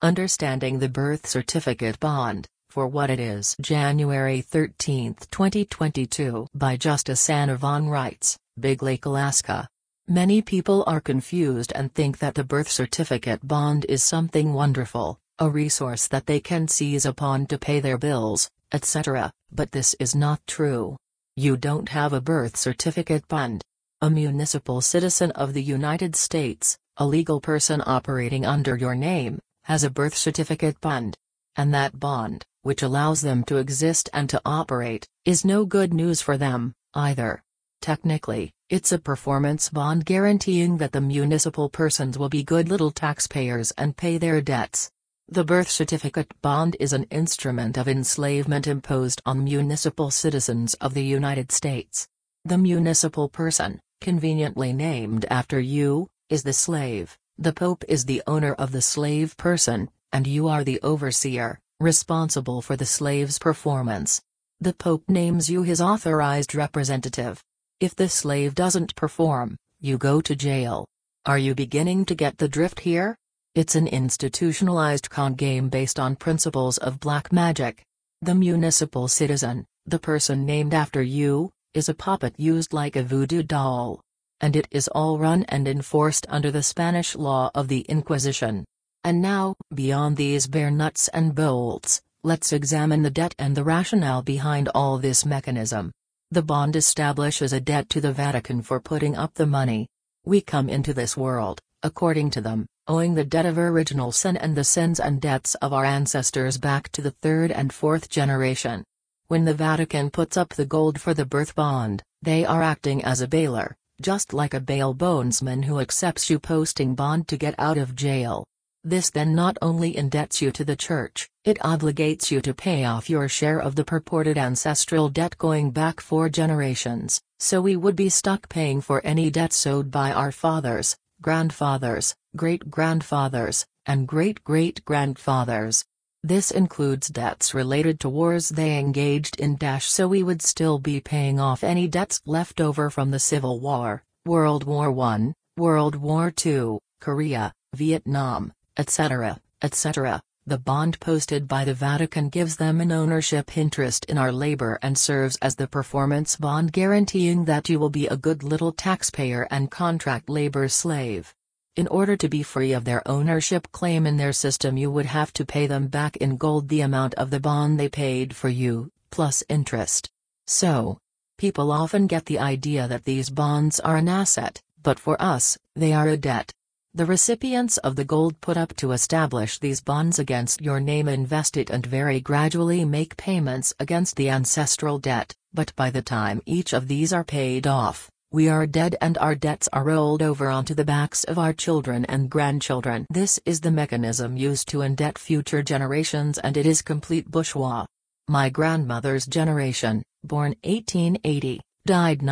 Understanding the Birth Certificate Bond, for what it is. January 13, 2022. By Justice Anna Von Wrights, Big Lake, Alaska. Many people are confused and think that the birth certificate bond is something wonderful, a resource that they can seize upon to pay their bills, etc., but this is not true. You don't have a birth certificate bond. A municipal citizen of the United States, a legal person operating under your name, has a birth certificate bond. And that bond, which allows them to exist and to operate, is no good news for them, either. Technically, it's a performance bond guaranteeing that the municipal persons will be good little taxpayers and pay their debts. The birth certificate bond is an instrument of enslavement imposed on municipal citizens of the United States. The municipal person, conveniently named after you, is the slave, the Pope is the owner of the slave person, and you are the overseer, responsible for the slave's performance. The Pope names you his authorized representative. If the slave doesn't perform, you go to jail. Are you beginning to get the drift here? It's an institutionalized con game based on principles of black magic. The municipal citizen, the person named after you, is a puppet used like a voodoo doll. And it is all run and enforced under the Spanish law of the Inquisition. And now, beyond these bare nuts and bolts, let's examine the debt and the rationale behind all this mechanism. The bond establishes a debt to the Vatican for putting up the money. We come into this world, according to them, owing the debt of original sin and the sins and debts of our ancestors back to the third and fourth generation. When the Vatican puts up the gold for the birth bond, they are acting as a bailer, just like a bail bondsman who accepts you posting bond to get out of jail. This then not only indebts you to the church, it obligates you to pay off your share of the purported ancestral debt going back 4 generations, so we would be stuck paying for any debts owed by our fathers, grandfathers, great-grandfathers, and great-great-grandfathers. This includes debts related to wars they engaged in. So we would still be paying off any debts left over from the Civil War, World War I, World War II, Korea, Vietnam, etc., etc. The bond posted by the Vatican gives them an ownership interest in our labor and serves as the performance bond guaranteeing that you will be a good little taxpayer and contract labor slave. In order to be free of their ownership claim in their system, you would have to pay them back in gold the amount of the bond they paid for you, plus interest. So, people often get the idea that these bonds are an asset, but for us, they are a debt. The recipients of the gold put up to establish these bonds against your name invest it and very gradually make payments against the ancestral debt, but by the time each of these are paid off, we are dead and our debts are rolled over onto the backs of our children and grandchildren. This is the mechanism used to indebt future generations, and it is complete bourgeois. My grandmother's generation, born 1880, died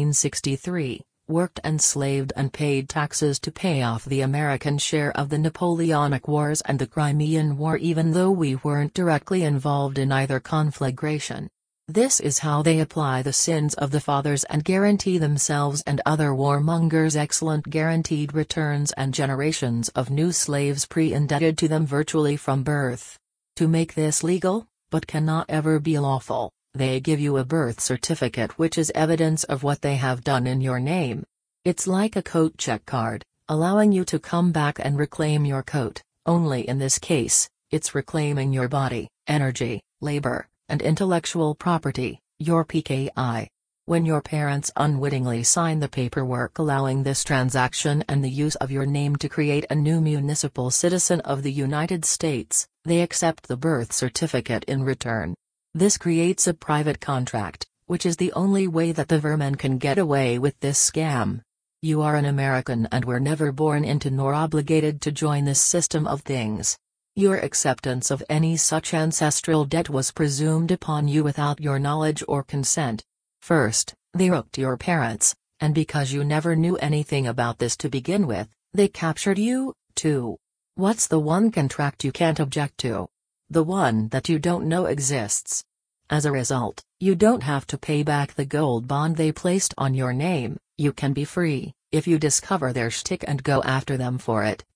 1963. Worked and slaved and paid taxes to pay off the American share of the Napoleonic Wars and the Crimean War, even though we weren't directly involved in either conflagration. This is how they apply the sins of the fathers and guarantee themselves and other warmongers excellent guaranteed returns and generations of new slaves pre-indebted to them virtually from birth. To make this legal, but cannot ever be lawful, they give you a birth certificate which is evidence of what they have done in your name. It's like a coat check card, allowing you to come back and reclaim your coat, only in this case, it's reclaiming your body, energy, labor, and intellectual property, your PKI. When your parents unwittingly sign the paperwork allowing this transaction and the use of your name to create a new municipal citizen of the United States, they accept the birth certificate in return. This creates a private contract, which is the only way that the vermin can get away with this scam. You are an American and were never born into nor obligated to join this system of things. Your acceptance of any such ancestral debt was presumed upon you without your knowledge or consent. First, they rooked your parents, and because you never knew anything about this to begin with, they captured you, too. What's the one contract you can't object to? The one that you don't know exists. As a result, you don't have to pay back the gold bond they placed on your name, you can be free, if you discover their shtick and go after them for it,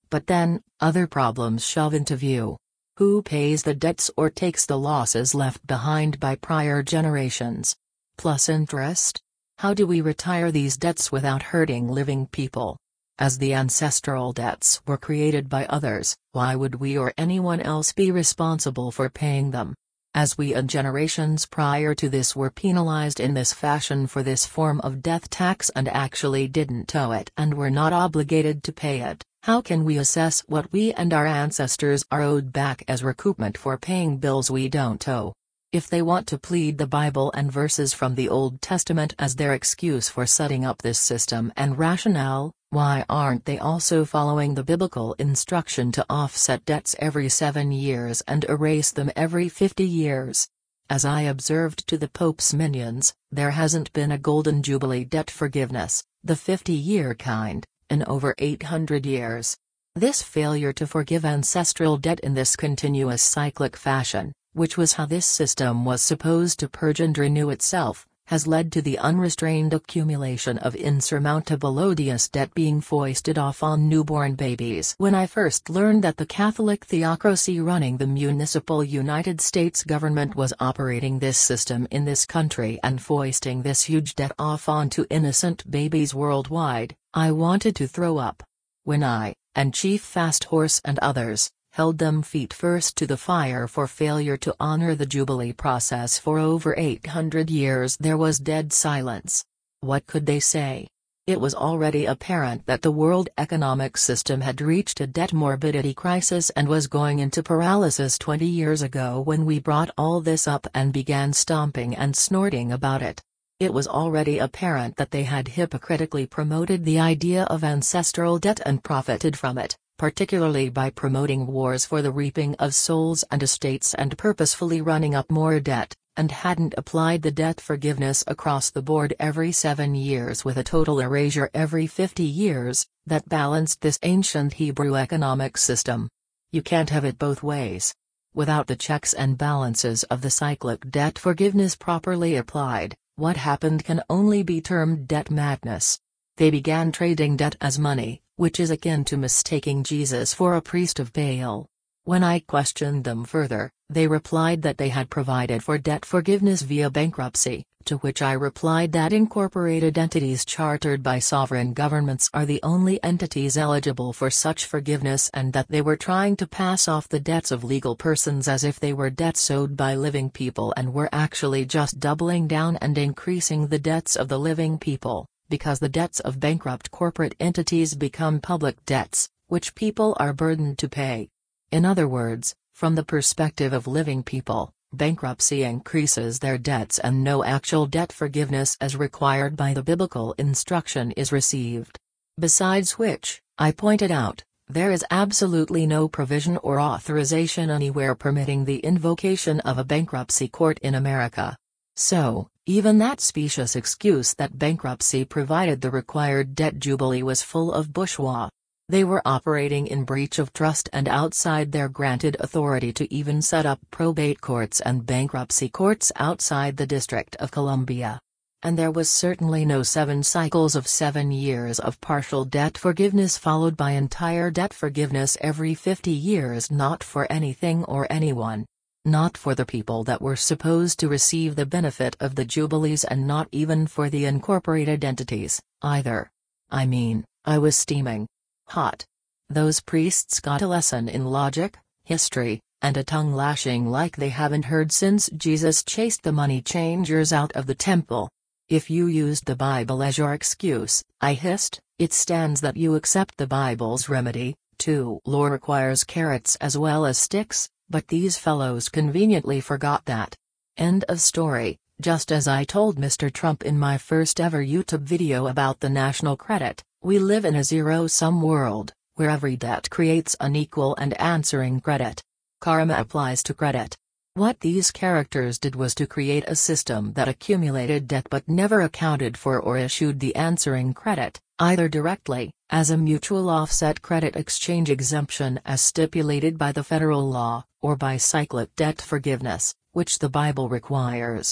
But then, other problems shove into view. Who pays the debts or takes the losses left behind by prior generations? Plus interest? How do we retire these debts without hurting living people? As the ancestral debts were created by others, why would we or anyone else be responsible for paying them? As we and generations prior to this were penalized in this fashion for this form of death tax and actually didn't owe it and were not obligated to pay it, how can we assess what we and our ancestors are owed back as recoupment for paying bills we don't owe? If they want to plead the Bible and verses from the Old Testament as their excuse for setting up this system and rationale, why aren't they also following the biblical instruction to offset debts every 7 years and erase them every 50 years? As I observed to the Pope's minions, there hasn't been a Golden Jubilee debt forgiveness, the 50-year kind, in over 800 years. This failure to forgive ancestral debt in this continuous cyclic fashion, which was how this system was supposed to purge and renew itself, has led to the unrestrained accumulation of insurmountable odious debt being foisted off on newborn babies. When I first learned that the Catholic theocracy running the municipal United States government was operating this system in this country and foisting this huge debt off onto innocent babies worldwide, I wanted to throw up. When I, and Chief Fast Horse and others, held them feet first to the fire for failure to honor the Jubilee process for over 800 years, there was dead silence. What could they say? It was already apparent that the world economic system had reached a debt morbidity crisis and was going into paralysis 20 years ago when we brought all this up and began stomping and snorting about it. It was already apparent that they had hypocritically promoted the idea of ancestral debt and profited from it, particularly by promoting wars for the reaping of souls and estates and purposefully running up more debt, and hadn't applied the debt forgiveness across the board every 7 years with a total erasure every 50 years, that balanced this ancient Hebrew economic system. You can't have it both ways. Without the checks and balances of the cyclic debt forgiveness properly applied, what happened can only be termed debt madness. They began trading debt as money, which is akin to mistaking Jesus for a priest of Baal. When I questioned them further, they replied that they had provided for debt forgiveness via bankruptcy, to which I replied that incorporated entities chartered by sovereign governments are the only entities eligible for such forgiveness and that they were trying to pass off the debts of legal persons as if they were debts owed by living people and were actually just doubling down and increasing the debts of the living people, because the debts of bankrupt corporate entities become public debts, which people are burdened to pay. In other words, from the perspective of living people, bankruptcy increases their debts and no actual debt forgiveness as required by the biblical instruction is received. Besides which, I pointed out, there is absolutely no provision or authorization anywhere permitting the invocation of a bankruptcy court in America. So, even that specious excuse that bankruptcy provided the required debt jubilee was full of bourgeois. They were operating in breach of trust and outside their granted authority to even set up probate courts and bankruptcy courts outside the District of Columbia. And there was certainly no 7 cycles of 7 years of partial debt forgiveness followed by entire debt forgiveness every 50 years, not for anything or anyone. Not for the people that were supposed to receive the benefit of the jubilees and not even for the incorporated entities, either. I mean, I was steaming hot. Those priests got a lesson in logic, history, and a tongue lashing like they haven't heard since Jesus chased the money changers out of the temple. If you used the Bible as your excuse, I hissed, it stands that you accept the Bible's remedy, too. Law requires carrots as well as sticks, but these fellows conveniently forgot that. End of story. Just as I told Mr. Trump in my first ever YouTube video about the national credit, we live in a zero-sum world, where every debt creates unequal and answering credit. Karma applies to credit. What these characters did was to create a system that accumulated debt but never accounted for or issued the answering credit, either directly, as a mutual offset credit exchange exemption as stipulated by the federal law, or by cyclic debt forgiveness, which the Bible requires.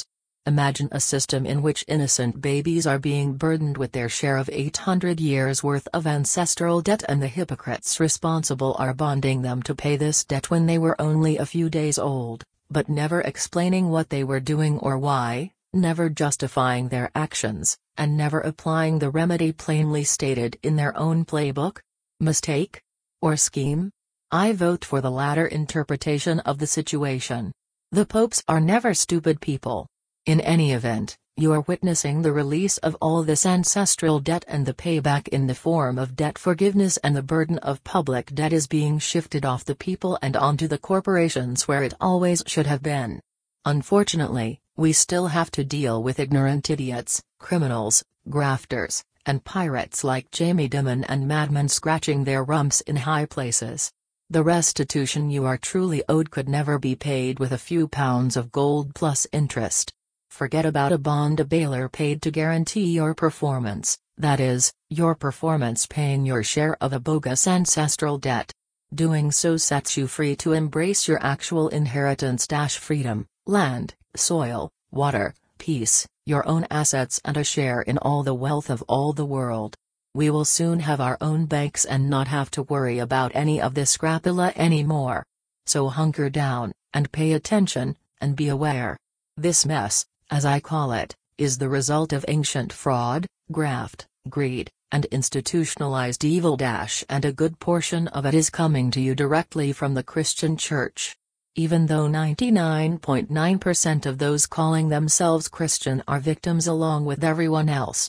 Imagine a system in which innocent babies are being burdened with their share of 800 years' worth of ancestral debt, and the hypocrites responsible are bonding them to pay this debt when they were only a few days old, but never explaining what they were doing or why, never justifying their actions, and never applying the remedy plainly stated in their own playbook? Mistake? Or scheme? I vote for the latter interpretation of the situation. The popes are never stupid people. In any event, you are witnessing the release of all this ancestral debt and the payback in the form of debt forgiveness, and the burden of public debt is being shifted off the people and onto the corporations where it always should have been. Unfortunately, we still have to deal with ignorant idiots, criminals, grafters, and pirates like Jamie Dimon and madmen scratching their rumps in high places. The restitution you are truly owed could never be paid with a few pounds of gold plus interest. Forget about a bond a bailer paid to guarantee your performance, that is, your performance paying your share of a bogus ancestral debt. Doing so sets you free to embrace your actual inheritance – freedom, land, soil, water, peace, your own assets, and a share in all the wealth of all the world. We will soon have our own banks and not have to worry about any of this scrapula anymore. So hunker down, and pay attention, and be aware. This mess, as I call it, is the result of ancient fraud, graft, greed, and institutionalized evil – and a good portion of it is coming to you directly from the Christian Church. Even though 99.9% of those calling themselves Christian are victims along with everyone else,